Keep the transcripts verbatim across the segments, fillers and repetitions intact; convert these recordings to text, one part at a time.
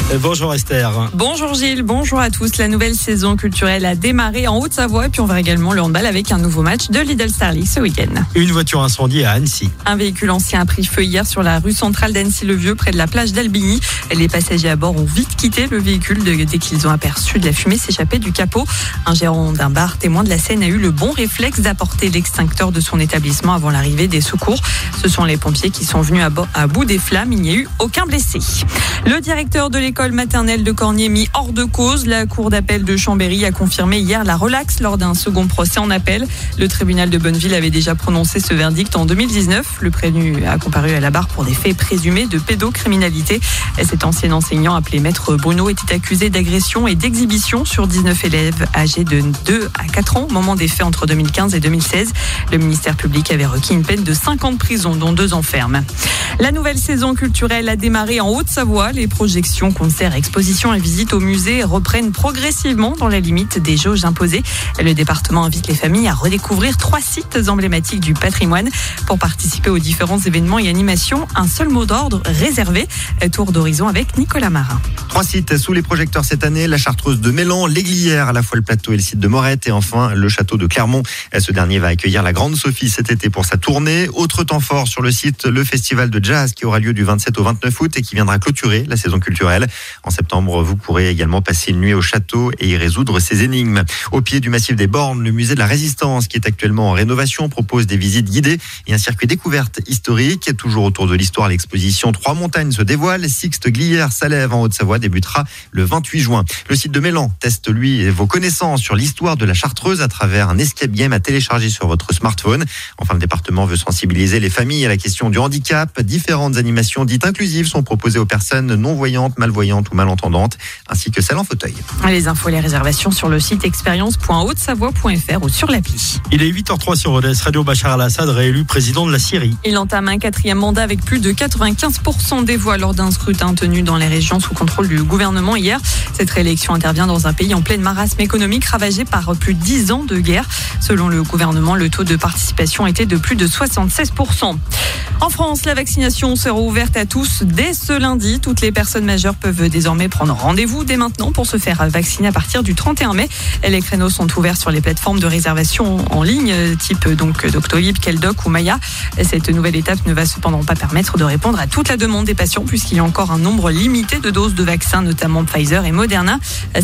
Bonjour Esther. Bonjour Gilles, bonjour à tous. La nouvelle saison culturelle a démarré en Haute-Savoie et puis on verra également le handball avec un nouveau match de Lidl Star League ce week-end. Une voiture incendiée à Annecy. Un véhicule ancien a pris feu hier sur la rue centrale d'Annecy-le-Vieux près de la plage d'Albigny. Les passagers à bord ont vite quitté le véhicule dès qu'ils ont aperçu de la fumée s'échapper du capot. Un gérant d'un bar témoin de la scène a eu le bon réflexe d'apporter l'extincteur de son établissement avant l'arrivée des secours. Ce sont les pompiers qui sont venus à, bo- à bout des flammes. Il n'y a eu aucun blessé. Le directeur de l'école maternelle de Cornier mis hors de cause. La cour d'appel de Chambéry a confirmé hier la relaxe lors d'un second procès en appel. Le tribunal de Bonneville avait déjà prononcé ce verdict en deux mille dix-neuf. Le prévenu a comparu à la barre pour des faits présumés de pédocriminalité. Cet ancien enseignant appelé Maître Bruno était accusé d'agression et d'exhibition sur dix-neuf élèves âgés de deux à quatre ans au moment des faits entre deux mille quinze et deux mille seize. Le ministère public avait requis une peine de cinq ans de prison, dont deux ans ferme. La nouvelle saison culturelle a démarré en Haute-Savoie. Les projections, concerts, expositions et visites au musée reprennent progressivement dans la limite des jauges imposées. Le département invite les familles à redécouvrir trois sites emblématiques du patrimoine. Pour participer aux différents événements et animations, un seul mot d'ordre réservé. Tour d'horizon avec Nicolas Marin. Trois sites sous les projecteurs cette année, la Chartreuse de Mélan, l'Aiglière, à la fois le plateau et le site de Morette, et enfin le château de Clermont. Ce dernier va accueillir la Grande Sophie cet été pour sa tournée. Autre temps fort sur le site, le festival de jazz qui aura lieu du vingt-sept au vingt-neuf août et qui viendra clôturer la saison culturelle. En septembre, vous pourrez également passer une nuit au château et y résoudre ses énigmes. Au pied du massif des Bornes, le musée de la Résistance, qui est actuellement en rénovation, propose des visites guidées et un circuit découverte historique. Toujours autour de l'histoire, l'exposition Trois montagnes se dévoile. Sixte Glières Salève en Haute-Savoie débutera le vingt-huit juin. Le site de Mélan teste, lui, vos connaissances sur l'histoire de la Chartreuse à travers un escape game à télécharger sur votre smartphone. Enfin, le département veut sensibiliser les familles à la question du handicap. Différentes animations dites inclusives sont proposées aux personnes non-voyantes, malvoyantes ou malentendantes, ainsi que celles en fauteuil. Les infos et les réservations sur le site expérience point haute savoie point f r ou sur l'appli. Il est huit heures zéro trois sur Rodez. Radio Bachar al-Assad réélu président de la Syrie. Il entame un quatrième mandat avec plus de quatre-vingt-quinze pour cent des voix lors d'un scrutin tenu dans les régions sous contrôle du gouvernement hier. Cette réélection intervient dans un pays en pleine marasme économique ravagé par plus de dix ans de guerre. Selon le gouvernement, le taux de participation était de plus de soixante-seize pour cent. En France, la vaccination sera ouverte à tous dès ce lundi. Toutes les personnes majeures peuvent désormais prendre rendez-vous dès maintenant pour se faire vacciner à partir du trente et un mai. Les créneaux sont ouverts sur les plateformes de réservation en ligne, type donc Doctolib, Keldoc ou Maya. Cette nouvelle étape ne va cependant pas permettre de répondre à toute la demande des patients puisqu'il y a encore un nombre limité de doses de vaccins, notamment Pfizer et Moderna.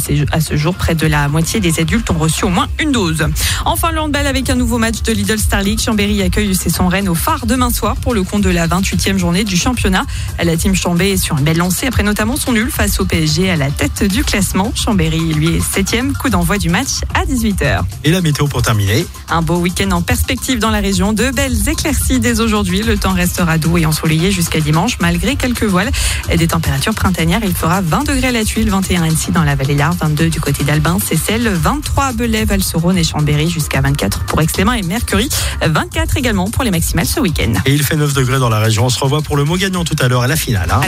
À ce jour, près de la moitié des adultes ont reçu au moins une dose. Enfin, le handball avec un nouveau match de Lidl Star League. Chambéry accueille ses son Rennes au phare demain soir pour le compte de la vingt-huitième journée du championnat. La team Chambé est sur une belle lancée après notamment son nul face au P S G à la tête du classement. Chambéry, lui, est septième. Coup d'envoi du match à dix-huit heures. Et la météo pour terminer. Un beau week-end en perspective dans la région. De belles éclaircies dès aujourd'hui. Le temps restera doux et ensoleillé jusqu'à dimanche malgré quelques voiles. Et des températures printanières. Il fera vingt degrés à la Tuile, vingt et un à Annecy dans la vallée Larve, vingt-deux du côté d'Albin, Seyssel, vingt-trois à Belay, Val-sur-Rhône et Chambéry, jusqu'à vingt-quatre pour Aix-les-Bains et Mercury, vingt-quatre également pour les maximales ce week-end. Et il fait neuf degrés dans la région. On se revoit pour le mot gagnant tout à l'heure à la finale. Hein.